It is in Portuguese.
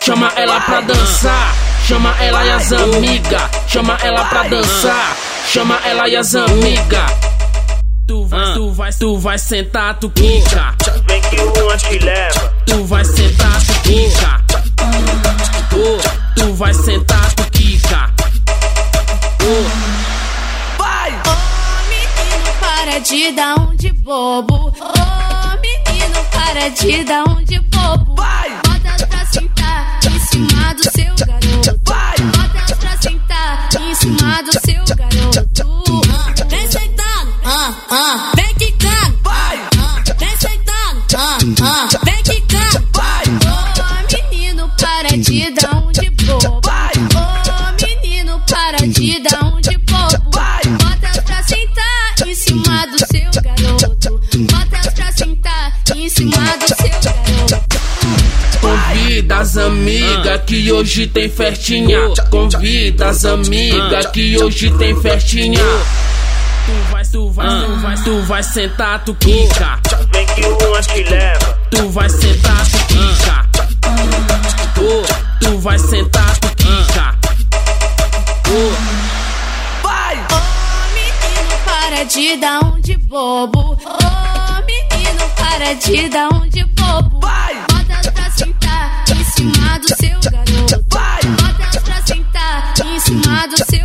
chama ela pra dançar. Chama ela e as amigas, chama ela pra dançar. Chama ela e as amigas. Tu vai sentar, tu quica. Vem que o anjo te leva. Tu vai sentar, tu quica. Tu vai sentar, tu quica. Vai! Ô menino, para de dar um de bobo. Ô menino, para de dar um de bobo. Vai! Bota pra sentar em cima do seu garoto. Vai! Bota pra sentar em cima do seu garoto. Vem sentando, vem quicando. Vai! Vem sentando, vem quicando. Vai! Ô menino, para de dar um de bobo. Vai! Ô menino, para de dar um de bobo. Vai! Bota pra sentar em cima do seu garoto. Bota pra sentar em cima do seu garoto. Convida as amigas que hoje tem festinha. Convida as amigas que hoje tem festinha. Tu vai sentar, tu quica. Vem que o anjo te leva. Tu vai sentar, tu quica. Tu vai sentar, tu quica. Vai! Ô menino, para de dar um de bobo. Ô menino, para de dar um de bobo. Vai! Bota pra sentar em cima do seu garoto. Vai! Bota pra sentar em cima do seu